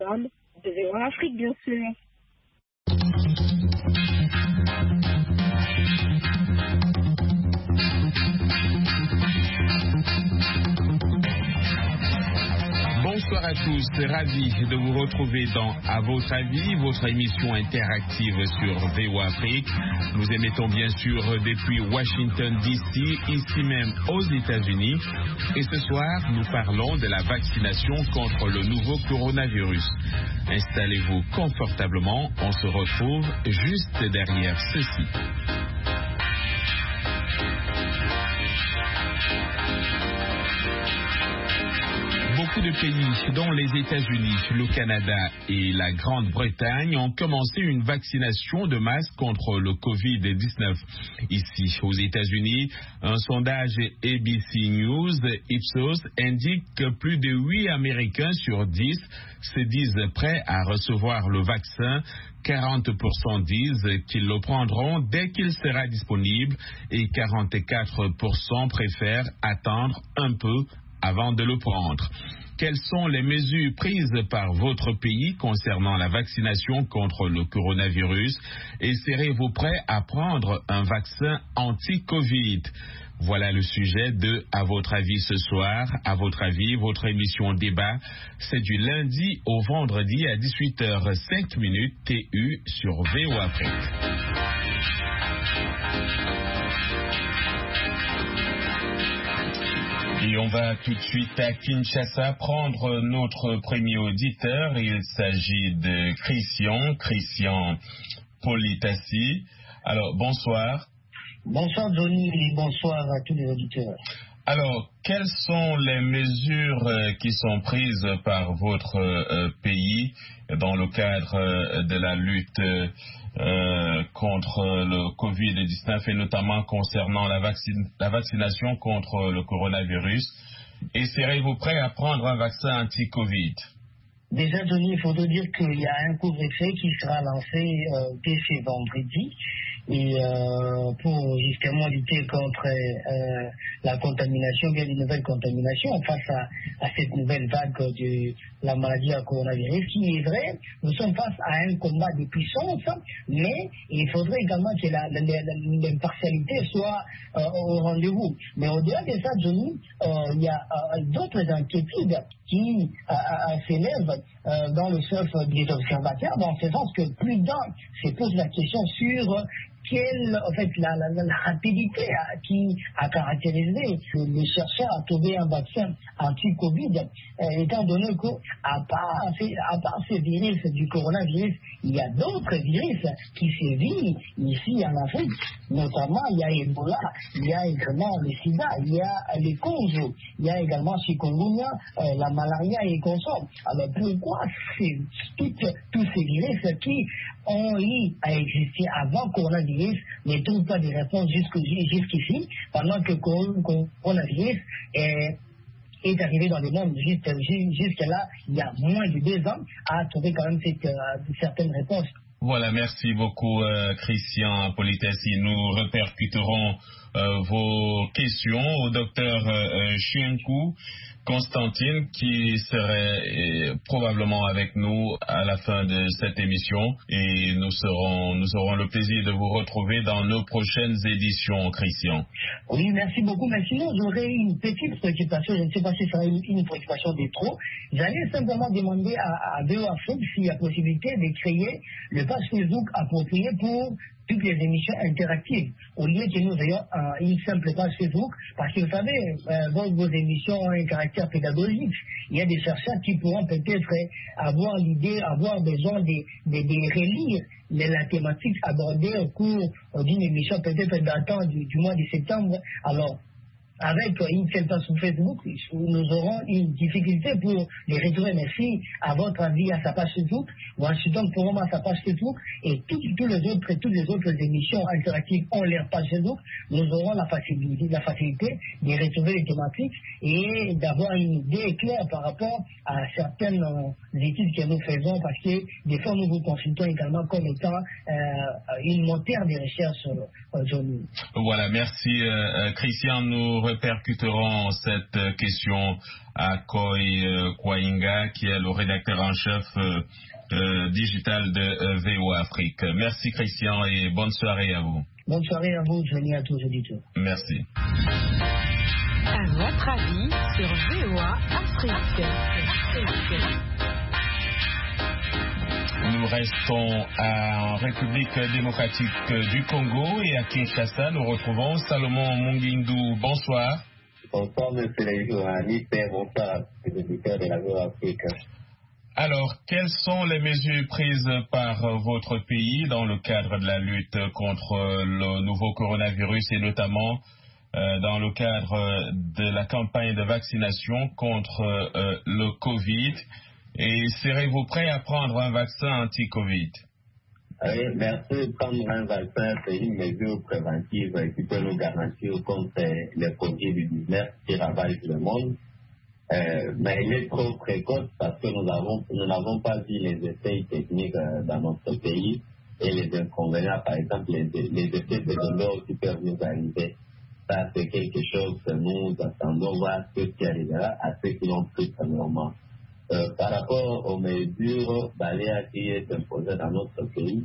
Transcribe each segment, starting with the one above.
de VOA Afrique, bien sûr. Bonsoir à tous, ravi de vous retrouver dans À votre avis, votre émission interactive sur VOA Afrique. Nous émettons bien sûr depuis Washington DC, ici même aux États-Unis. Et ce soir, nous parlons de la vaccination contre le nouveau coronavirus. Installez-vous confortablement, on se retrouve juste derrière ceci. Beaucoup de pays, dont les États-Unis, le Canada et la Grande-Bretagne, ont commencé une vaccination de masse contre le Covid-19. Ici, aux États-Unis, un sondage ABC News Ipsos indique que plus de 8 Américains sur 10 se disent prêts à recevoir le vaccin. 40% disent qu'ils le prendront dès qu'il sera disponible et 44% préfèrent attendre un peu avant de le prendre. Quelles sont les mesures prises par votre pays concernant la vaccination contre le coronavirus et serez-vous prêt à prendre un vaccin anti-Covid? Voilà le sujet de À votre avis ce soir. À votre avis, votre émission débat, c'est du lundi au vendredi à 18h05 TU sur VOA Afrique. Et on va tout de suite à Kinshasa prendre notre premier auditeur. Il s'agit de Christian Politassi. Alors, bonsoir. Bonsoir Johnny et bonsoir à tous les auditeurs. Alors, quelles sont les mesures qui sont prises par votre pays dans le cadre de la lutte contre le Covid-19 et notamment concernant la vaccination contre le coronavirus? Et serez-vous prêt à prendre un vaccin anti-Covid? Déjà, Johnny, il faudrait dire qu'il y a un couvre-feu qui sera lancé dès ce vendredi. Et pour justement lutter contre la contamination, bien une nouvelle contamination face à cette nouvelle vague de la maladie à coronavirus, qui est vrai, nous sommes face à un combat de puissance, mais il faudrait également que l'impartialité soit au rendez-vous. Mais au-delà de ça, Johnny, il y a d'autres inquiétudes qui s'élèvent dans le chef des observateurs, dans ce sens que plus d'un se pose la question sur quelle, en fait, la rapidité qui a caractérisé les chercheurs à trouver un vaccin anti-Covid, étant donné qu'à part ce virus du coronavirus, il y a d'autres virus qui sévissent ici en Afrique. Notamment, il y a Ebola, il y a également le sida, il y a les conjo, il y a également chikungunya, la malaria et consorts. Alors pourquoi tous ces virus qui ont eu à exister avant coronavirus ne trouvent pas de réponse jusqu'ici, pendant que le coronavirus est arrivé dans le monde jusque-là, il y a moins de 2 ans, à trouver quand même certaines réponses. Voilà, merci beaucoup Christian Politassi. Nous répercuterons vos questions au docteur Chienkou Constantine qui serait probablement avec nous à la fin de cette émission et nous aurons le plaisir de vous retrouver dans nos prochaines éditions, Christian. Oui, merci beaucoup. Mais sinon, j'aurais une petite préoccupation. Je ne sais pas si ça sera une préoccupation de trop. J'allais simplement demander à VOA Afrique s'il y a possibilité de créer le page Facebook approprié pour toutes les émissions interactives, au lieu que nous ayons une simple page Facebook, parce que vous savez, vos émissions ont un caractère pédagogique. Il y a des chercheurs qui pourront peut-être avoir l'idée, avoir besoin de relire la thématique abordée au cours d'une émission peut-être datant du mois de septembre. Alors, avec une seule page sur Facebook, nous aurons une difficulté pour les retrouver. Mais si, à votre avis, à sa page Facebook, Washington Forum à sa page Facebook, et toutes les autres émissions interactives ont leur page Facebook, nous aurons la facilité de retrouver les thématiques et d'avoir une idée claire par rapport à certaines études que nous faisons, parce que des fois, nous vous consultons également comme étant une moteur de recherche. Voilà, merci Christian. Nous répercuterons cette question à Koy Kwainga, qui est le rédacteur en chef digital de VOA Afrique. Merci Christian et bonne soirée à vous. Bonne soirée à vous, Johnny, à tous les auditeurs. Merci. À votre avis sur VOA Afrique. Nous restons en République démocratique du Congo et à Kinshasa, nous retrouvons Salomon Mungindu. Bonsoir. Bonsoir, monsieur le journaliste, bonsoir, les auditeurs de la VOA Afrique. Alors, quelles sont les mesures prises par votre pays dans le cadre de la lutte contre le nouveau coronavirus et notamment dans le cadre de la campagne de vaccination contre le Covid? Et serez-vous prêt à prendre un vaccin anti-Covid? Oui, merci. Prendre un vaccin, c'est une mesure préventive qui peut nous garantir contre le Covid-19 qui ravage le monde. Mais il est trop précoce parce que nous n'avons pas vu les essais techniques dans notre pays et les inconvénients, par exemple, les effets secondaires qui peuvent nous arriver. Ça, c'est quelque chose que nous attendons voir ce qui arrivera à ceux qui l'ont pris premièrement. Par rapport aux mesures barrières qui sont imposées dans notre pays,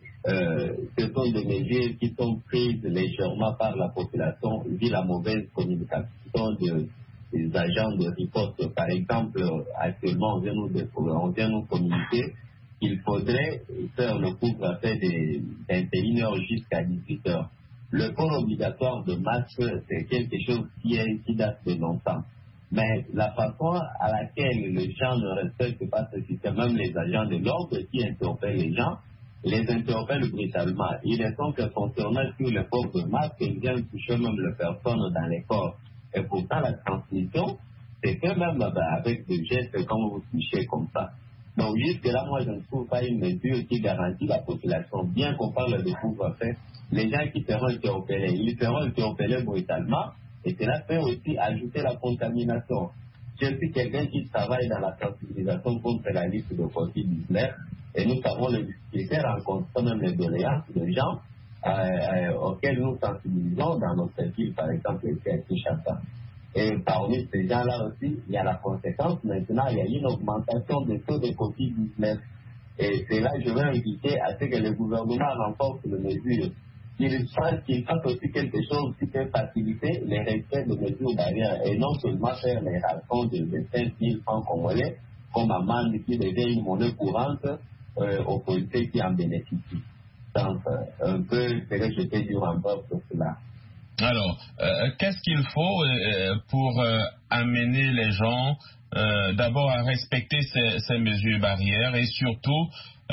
ce sont des mesures qui sont prises légèrement par la population vu la mauvaise communication des agents de riposte. Par exemple, actuellement, on vient nous communiquer qu'il faudrait faire le couvre-feu de 21h jusqu'à 18h. Le port obligatoire de masque, c'est quelque chose qui date de longtemps. Mais la façon à laquelle les gens ne respectent pas ce système, même les agents de l'ordre qui interpellent les gens, les interpellent brutalement. Il est temps que concernant sur le port de masque, ils viennent toucher même les personnes dans les corps. Et pourtant, la transmission, c'est que même avec des gestes comme vous touchez comme ça. Donc jusque-là, moi, je ne trouve pas une mesure qui garantit la population. Bien qu'on parle de couvre-feu, les gens qui seront interpellés, ils seront interpellés brutalement. Et cela peut aussi ajouter la contamination. Je suis quelqu'un qui travaille dans la sensibilisation contre la liste de Covid-19 et nous savons les difficultés rencontrant même les doléances des gens auxquels nous sensibilisons dans notre ville, par exemple, ici à Kinshasa. Et parmi ces gens-là aussi, il y a la conséquence. Maintenant, il y a une augmentation des taux de Covid-19. Et c'est là que je veux inviter à ce que le gouvernement renforce les mesures. Qu'il fasse aussi quelque chose qui peut faciliter les respects de mesures barrières et non seulement faire les rations de 5 000 francs congolais comme amende qui devient une monnaie courante aux policiers qui en bénéficient. Donc, un peu ce que je peux dire encore sur cela. Alors, qu'est-ce qu'il faut pour amener les gens d'abord à respecter ces mesures barrières et surtout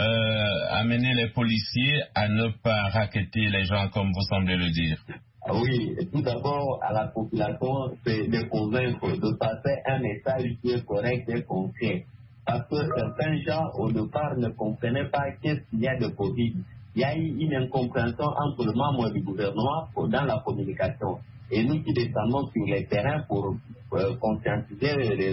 amener les policiers à ne pas racketter les gens comme vous semblez le dire? Oui, tout d'abord à la population, c'est de convaincre, de passer un message qui est correct et concret. Parce que certains gens, au départ, ne comprenaient pas qu'est-ce qu'il y a de Covid. Il y a eu une incompréhension entre le membre du gouvernement dans la communication. Et nous qui descendons sur les terrains pour conscientiser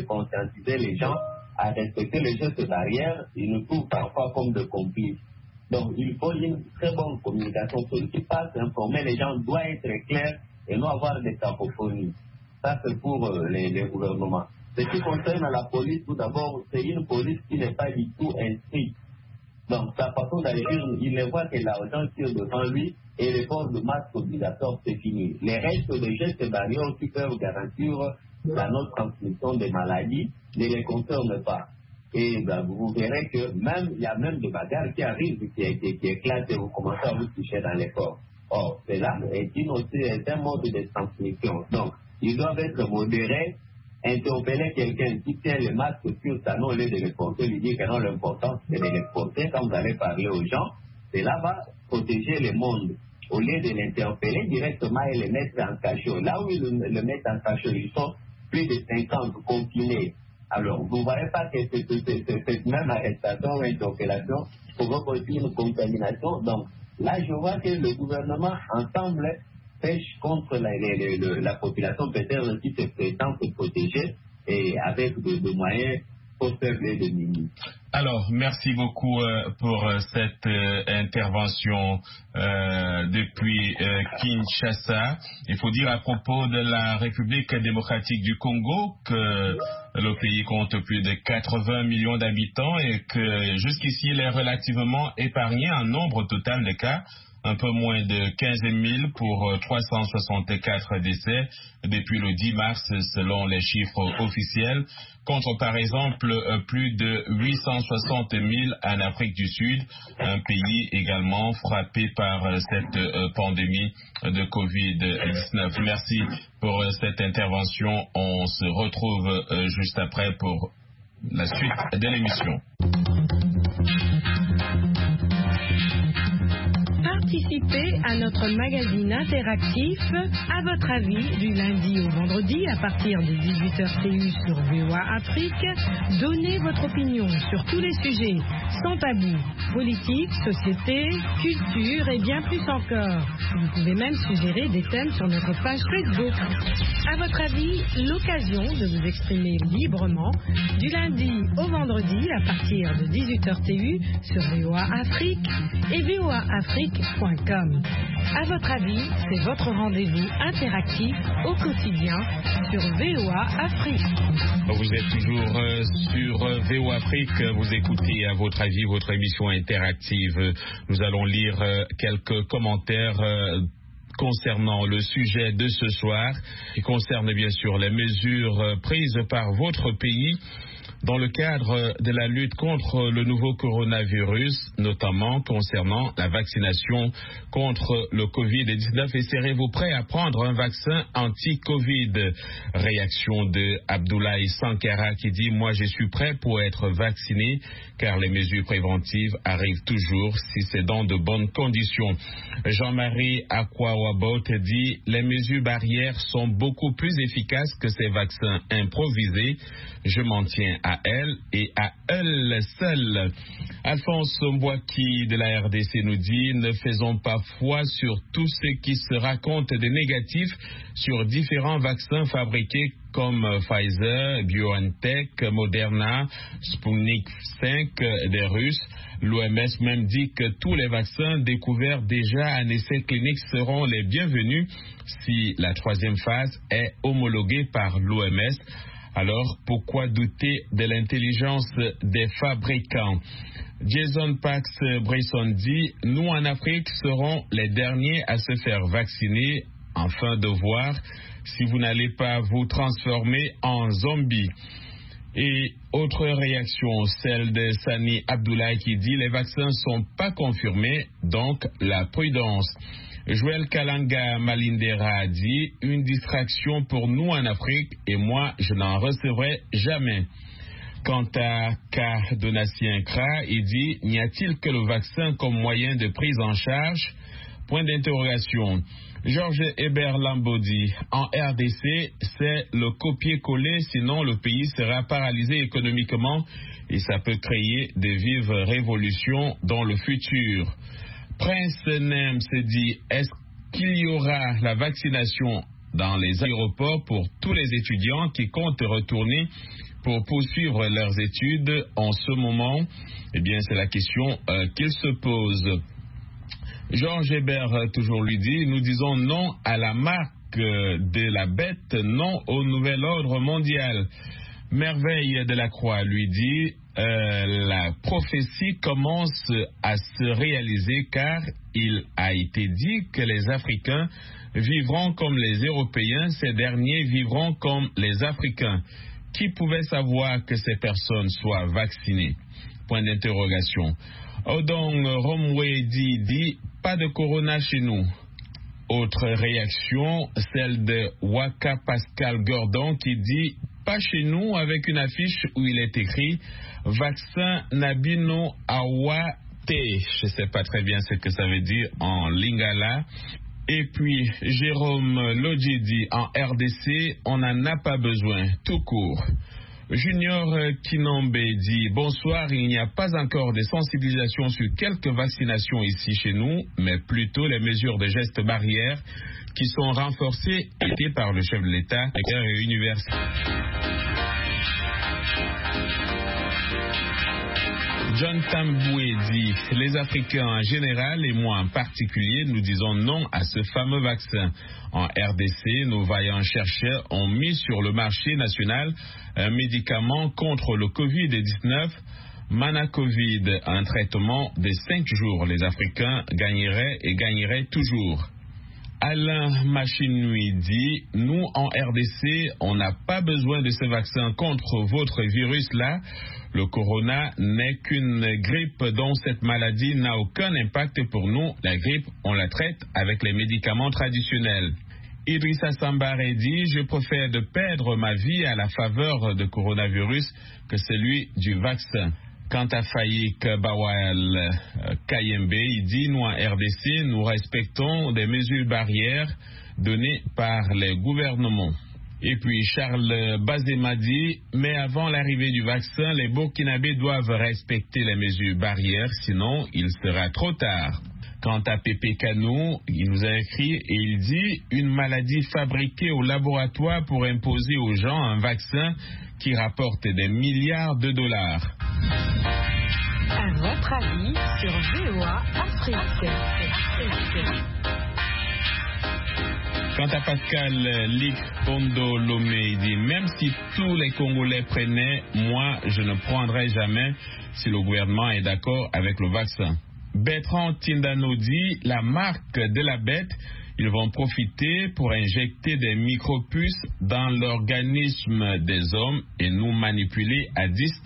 les gens à respecter les gestes barrières, ils nous trouvent parfois comme des complices. Donc il faut une très bonne communication. Celui qui passe informer les gens doit être clair et non avoir des cacophonies. Ça c'est pour les gouvernements. Ce qui concerne la police, tout d'abord, c'est une police qui n'est pas du tout inscrite. Donc sa façon d'agir, il ne voit que l'argent qui est devant lui et les forces de masque obligatoire, c'est fini. Les restes de gestes barrières qui peuvent garantir la non-transmission des maladies ne les concernent pas. Et vous verrez que il y a même des bagarres qui arrivent, qui éclatent et vous commencez à vous toucher dans les corps. Or, cela est un mode de transmission. Donc, ils doivent être modérés, interpeller quelqu'un qui tient le masque sur sa main au lieu de le porter, lui dire que non, l'important c'est de le porter quand vous allez parler aux gens. Cela va protéger le monde. Au lieu de l'interpeller directement et le mettre en cachot. Là où ils le mettent en cachot, ils sont plus de 50 confinés. Alors, vous ne voyez pas que cette même arrestation ou interpellation provoque aussi une contamination. Donc, là, je vois que le gouvernement, ensemble, pêche contre la population peut-être qui se prétend se protéger et avec des moyens trop faibles et de minimes. Alors, merci beaucoup pour cette intervention depuis Kinshasa. Il faut dire à propos de la République démocratique du Congo que le pays compte plus de 80 millions d'habitants et que jusqu'ici il est relativement épargné en nombre total de cas. Un peu moins de 15 000 pour 364 décès depuis le 10 mars selon les chiffres officiels, contre par exemple plus de 860 000 en Afrique du Sud, un pays également frappé par cette pandémie de Covid-19. Merci pour cette intervention. On se retrouve juste après pour la suite de l'émission. Participez à notre magazine interactif À votre avis du lundi au vendredi à partir de 18h TU sur VOA Afrique. Donnez votre opinion sur tous les sujets sans tabou, politique, société, culture et bien plus encore. Vous pouvez même suggérer des thèmes sur notre page Facebook. À votre avis, l'occasion de vous exprimer librement du lundi au vendredi à partir de 18h TU sur VOA Afrique et voaafrique.com. À votre avis, c'est votre rendez-vous interactif au quotidien sur VOA Afrique. Vous êtes toujours sur VOA Afrique, vous écoutez à votre avis votre émission interactive. Nous allons lire quelques commentaires concernant le sujet de ce soir, qui concerne bien sûr les mesures prises par votre pays dans le cadre de la lutte contre le nouveau coronavirus, notamment concernant la vaccination contre le Covid-19. Et serez-vous prêt à prendre un vaccin anti-Covid? Réaction de Abdoulaye Sankara qui dit « Moi, je suis prêt pour être vacciné car les mesures préventives arrivent toujours si c'est dans de bonnes conditions. » Jean-Marie Akwawabot dit « Les mesures barrières sont beaucoup plus efficaces que ces vaccins improvisés. Je m'en tiens à elle et à elle seule. » Alphonse Mbouaki de la RDC nous dit « Ne faisons pas foi sur tout ce qui se raconte de négatif sur différents vaccins fabriqués comme Pfizer, BioNTech, Moderna, Sputnik 5 des Russes. L'OMS même dit que tous les vaccins découverts déjà en essai clinique seront les bienvenus si la troisième phase est homologuée par l'OMS. Alors, pourquoi douter de l'intelligence des fabricants? Jason Pax Brisson dit « Nous, en Afrique, serons les derniers à se faire vacciner afin de voir si vous n'allez pas vous transformer en zombie. » Et autre réaction, celle de Sani Abdoulaye qui dit « Les vaccins ne sont pas confirmés, donc la prudence. » Joël Kalanga Malindera a dit « Une distraction pour nous en Afrique et moi, je n'en recevrai jamais. » Quant à K. Donatien Kra, il dit « N'y a-t-il que le vaccin comme moyen de prise en charge ?» Point d'interrogation. Georges Hébert Lambodi, en RDC, c'est le copier-coller, sinon le pays sera paralysé économiquement et ça peut créer de vives révolutions dans le futur. Prince Nem se dit, est-ce qu'il y aura la vaccination dans les aéroports pour tous les étudiants qui comptent retourner pour poursuivre leurs études en ce moment? Eh bien, c'est la question qu'il se pose. Georges Hébert toujours lui dit, nous disons non à la marque de la bête, non au nouvel ordre mondial. Merveille de la Croix lui dit, la prophétie commence à se réaliser car il a été dit que les Africains vivront comme les Européens, ces derniers vivront comme les Africains. Qui pouvait savoir que ces personnes soient vaccinées? Point d'interrogation. Odong Romwedi dit, pas de corona chez nous. Autre réaction, celle de Waka Pascal Gordon qui dit, pas chez nous, avec une affiche où il est écrit vaccin Nabino Awate. Je ne sais pas très bien ce que ça veut dire en lingala. Et puis Jérôme Lodjidi en RDC, on n'en a pas besoin, tout court. Junior Kinombe dit bonsoir, il n'y a pas encore de sensibilisation sur quelques vaccinations ici chez nous, mais plutôt les mesures de gestes barrières qui sont renforcées par le chef de l'État et universitaire. John Tamboué dit « Les Africains en général et moi en particulier, nous disons non à ce fameux vaccin. En RDC, nos vaillants chercheurs ont mis sur le marché national un médicament contre le Covid-19, Manacovid, un traitement de 5 jours. Les Africains gagneraient et gagneraient toujours. » Alain Machinui dit « Nous, en RDC, on n'a pas besoin de ce vaccin contre votre virus-là. Le corona n'est qu'une grippe dont cette maladie n'a aucun impact pour nous. La grippe, on la traite avec les médicaments traditionnels. » Idrissa Sambaré dit « Je préfère de perdre ma vie à la faveur de coronavirus que celui du vaccin. » Quant à Faïk Bawal Kayembe, il dit « Nous, en RDC, nous respectons des mesures barrières données par les gouvernements. » Et puis Charles Bazema dit « Mais avant l'arrivée du vaccin, les Burkinabés doivent respecter les mesures barrières, sinon il sera trop tard. » Quant à Pépé Kanou, il nous a écrit et il dit « Une maladie fabriquée au laboratoire pour imposer aux gens un vaccin qui rapporte des milliards de dollars. » À votre avis sur VOA Afrique. Quant à Pascal Lick Pondo Lomé, il dit « Même si tous les Congolais prenaient, moi je ne prendrai jamais si le gouvernement est d'accord avec le vaccin. » Bertrand Tindano dit « La marque de la bête, ils vont profiter pour injecter des micropuces dans l'organisme des hommes et nous manipuler à distance. »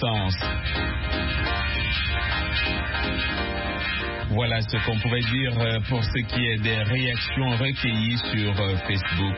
Voilà ce qu'on pouvait dire pour ce qui est des réactions recueillies sur Facebook.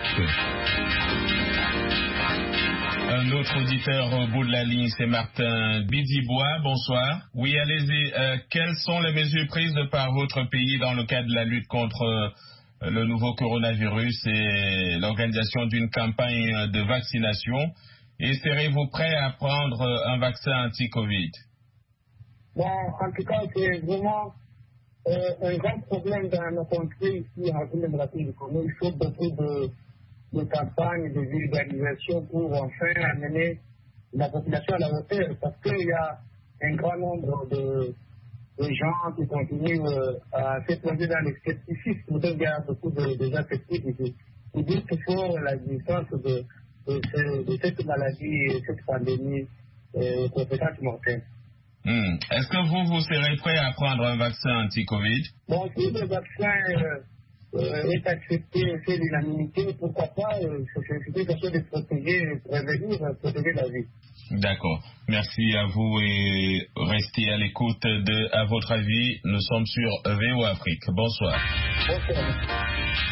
Un autre auditeur au bout de la ligne, c'est Martin Bidibois. Bonsoir. Oui, allez-y. Quelles sont les mesures prises de par votre pays dans le cadre de la lutte contre le nouveau coronavirus et l'organisation d'une campagne de vaccination? Et serez-vous prêt à prendre un vaccin anti-Covid? Bon, en tout cas, c'est vraiment un grand problème dans nos contrées ici en République démocratique du Congo. Il faut beaucoup de campagnes, de vulgarisation pour enfin amener la population à la hauteur, parce qu'il y a un grand nombre de gens qui continuent à s'éplonger dans le scepticisme. Donc il y a beaucoup de gens sceptiques qui disent qu'il faut l'existence de cette maladie, cette pandémie, compétence mortelle. Est-ce que vous serez prêt à prendre un vaccin anti-Covid? Bon, si le vaccin est accepté, fait l'unanimité, pourquoi pas, c'est quelque chose de protéger, prévenir, protéger la vie. D'accord. Merci à vous et restez à l'écoute de À votre avis. Nous sommes sur VOA Afrique. Bonsoir. Bonsoir.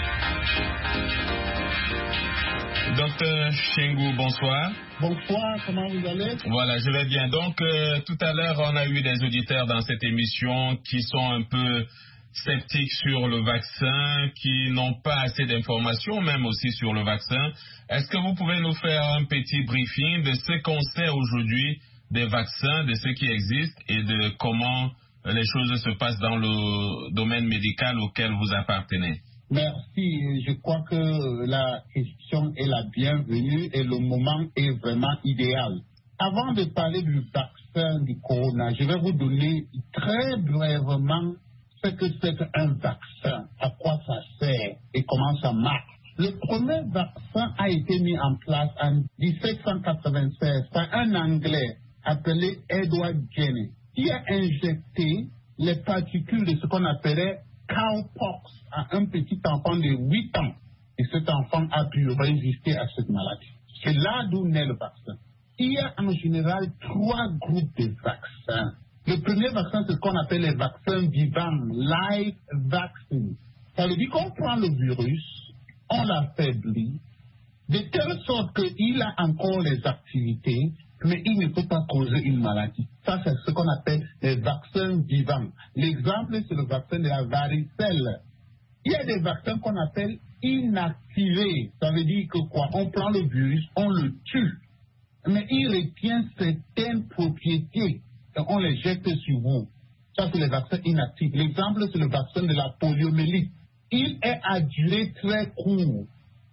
Docteur Chengou, bonsoir. Bonsoir, comment vous allez? Voilà, je vais bien. Donc, tout à l'heure, on a eu des auditeurs dans cette émission qui sont un peu sceptiques sur le vaccin, qui n'ont pas assez d'informations, même aussi sur le vaccin. Est-ce que vous pouvez nous faire un petit briefing de ce qu'on sait aujourd'hui des vaccins, de ce qui existe et de comment les choses se passent dans le domaine médical auquel vous appartenez? Merci. Je crois que la question est la bienvenue et le moment est vraiment idéal. Avant de parler du vaccin du corona, je vais vous donner très brièvement ce que c'est qu'un vaccin, à quoi ça sert et comment ça marche. Le premier vaccin a été mis en place en 1796 par un Anglais appelé Edward Jenner, qui a injecté les particules de ce qu'on appelait cowpox à un petit enfant de 8 ans. Et cet enfant a pu résister à cette maladie. C'est là d'où naît le vaccin. Il y a en général 3 groupes de vaccins. Le premier vaccin, c'est ce qu'on appelle les vaccins vivants, live vaccines. Ça veut dire qu'on prend le virus, on l'affaiblit, de telle sorte qu'il a encore les activités, mais il ne peut pas causer une maladie. Ça, c'est ce qu'on appelle les vaccins vivants. L'exemple, c'est le vaccin de la varicelle. Il y a des vaccins qu'on appelle inactivés. Ça veut dire que quoi? On prend le virus, on le tue, mais il retient certaines propriétés et on les jette sur vous. Ça, c'est les vaccins inactifs. L'exemple, c'est le vaccin de la poliomyélite. Il est à durée très courte.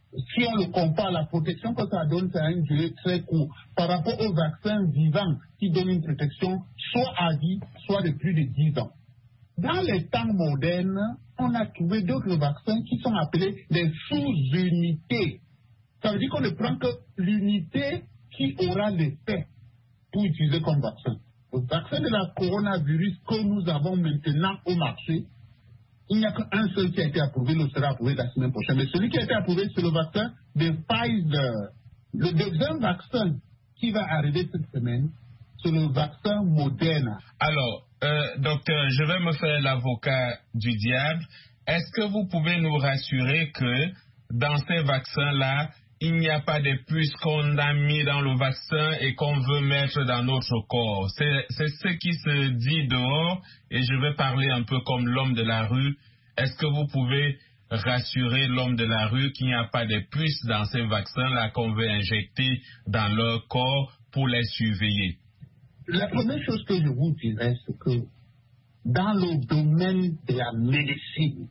si on le compare, la protection que ça donne, c'est une durée très courte par rapport aux vaccins vivants qui donnent une protection soit à vie, soit de plus de 10 ans. Dans les temps modernes, on a trouvé d'autres vaccins qui sont appelés des sous-unités. Ça veut dire qu'on ne prend que l'unité qui aura l'effet pour utiliser comme vaccin. Le vaccin de la coronavirus que nous avons maintenant au marché, il n'y a qu'un seul qui a été approuvé, le sera approuvé la semaine prochaine. Mais celui qui a été approuvé, c'est le vaccin de Pfizer. Le deuxième vaccin qui va arriver cette semaine, c'est le vaccin Moderna. Alors, docteur, je vais me faire l'avocat du diable. Est-ce que vous pouvez nous rassurer que dans ces vaccins-là, il n'y a pas de puces qu'on a mis dans le vaccin et qu'on veut mettre dans notre corps? C'est ce qui se dit dehors, et je vais parler un peu comme l'homme de la rue. Est-ce que vous pouvez rassurer l'homme de la rue qu'il n'y a pas de puces dans ces vaccins-là qu'on veut injecter dans leur corps pour les surveiller? La première chose que je vous dirais, c'est que dans le domaine de la médecine,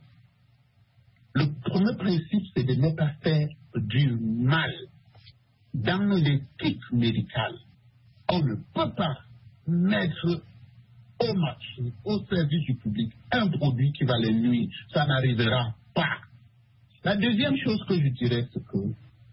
le premier principe, c'est de ne pas faire du mal. Dans l'éthique médicale, on ne peut pas mettre au marché, au service du public, un produit qui va les nuire. Ça n'arrivera pas. La deuxième chose que je dirais, c'est que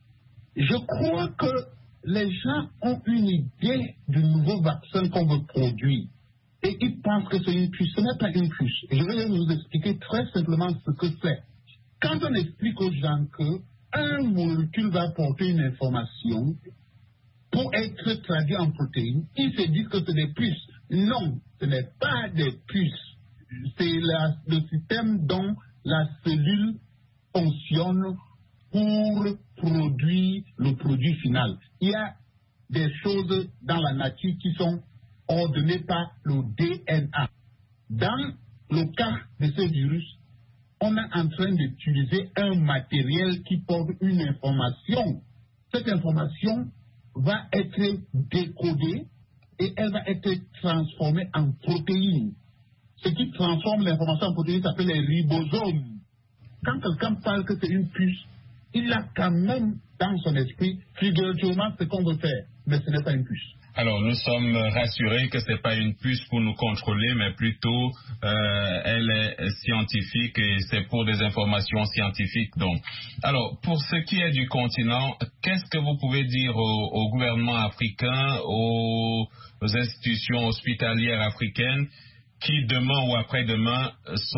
je crois que les gens ont une idée du nouveau vaccin qu'on veut produire. Et ils pensent que c'est une puce. Ce n'est pas une puce. Et je vais vous expliquer très simplement ce que c'est. Quand on explique aux gens qu'un molécule va porter une information pour être traduit en protéines, ils se disent que c'est des puces. Non, ce n'est pas des puces. C'est le système dont la cellule fonctionne pour produire le produit final. Il y a des choses dans la nature qui sont ordonnées par le DNA. Dans le cas de ce virus, on est en train d'utiliser un matériel qui porte une information. Cette information va être décodée et elle va être transformée en protéines. Ce qui transforme l'information en protéines s'appelle les ribosomes. Quand quelqu'un parle que c'est une puce, il a quand même dans son esprit figurativement ce qu'on veut faire, mais ce n'est pas une puce. Alors, nous sommes rassurés que ce n'est pas une puce pour nous contrôler, mais plutôt elle est scientifique et c'est pour des informations scientifiques. Donc, alors, pour ce qui est du continent, qu'est-ce que vous pouvez dire au gouvernement africain, aux institutions hospitalières africaines qui demain ou après-demain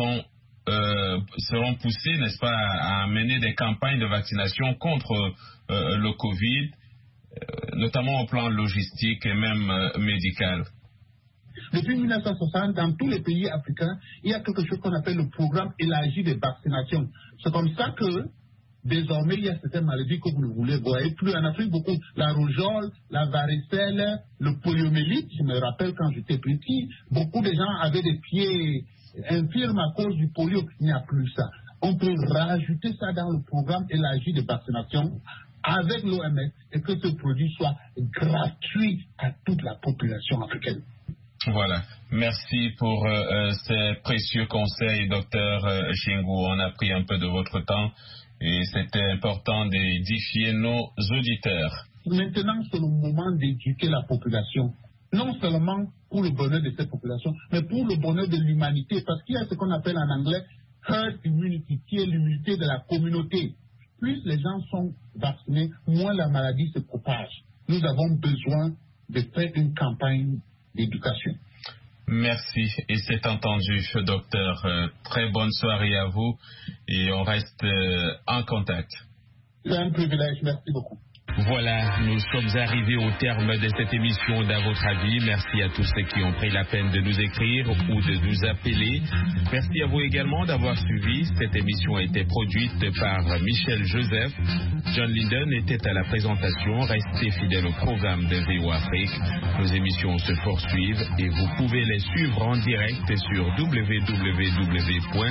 seront poussées, n'est-ce pas, à mener des campagnes de vaccination contre le Covid, notamment au plan logistique et même médical? Depuis 1960, dans tous les pays africains, il y a quelque chose qu'on appelle le programme élargi de vaccination. C'est comme ça que désormais, il y a certaines maladies que vous ne voulez voyez plus en Afrique beaucoup. La rougeole, la varicelle, le poliomyélite. Je me rappelle quand j'étais petit, beaucoup de gens avaient des pieds infirmes à cause du polio. Il n'y a plus ça. On peut rajouter ça dans le programme élargi de vaccination avec l'OMS et que ce produit soit gratuit à toute la population africaine. Voilà. Merci pour ces précieux conseils, Dr Shingou. On a pris un peu de votre temps et c'était important d'édifier nos auditeurs. Maintenant, c'est le moment d'éduquer la population. Non seulement pour le bonheur de cette population, mais pour le bonheur de l'humanité. Parce qu'il y a ce qu'on appelle en anglais herd immunity, qui est l'immunité de la communauté. Plus les gens sont vaccinés, moins la maladie se propage. Nous avons besoin de faire une campagne d'éducation. Merci, et c'est entendu, docteur. Très bonne soirée à vous, et on reste en contact. C'est un privilège, merci beaucoup. Voilà, nous sommes arrivés au terme de cette émission d'À votre avis. Merci à tous ceux qui ont pris la peine de nous écrire ou de nous appeler. Merci à vous également d'avoir suivi. Cette émission a été produite par Michel Joseph. John Linden était à la présentation. Restez fidèles au programme de VOA Afrique. Nos émissions se poursuivent et vous pouvez les suivre en direct sur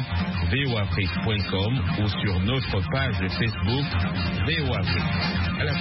www.voafrique.com ou sur notre page Facebook VOA Afrique. À la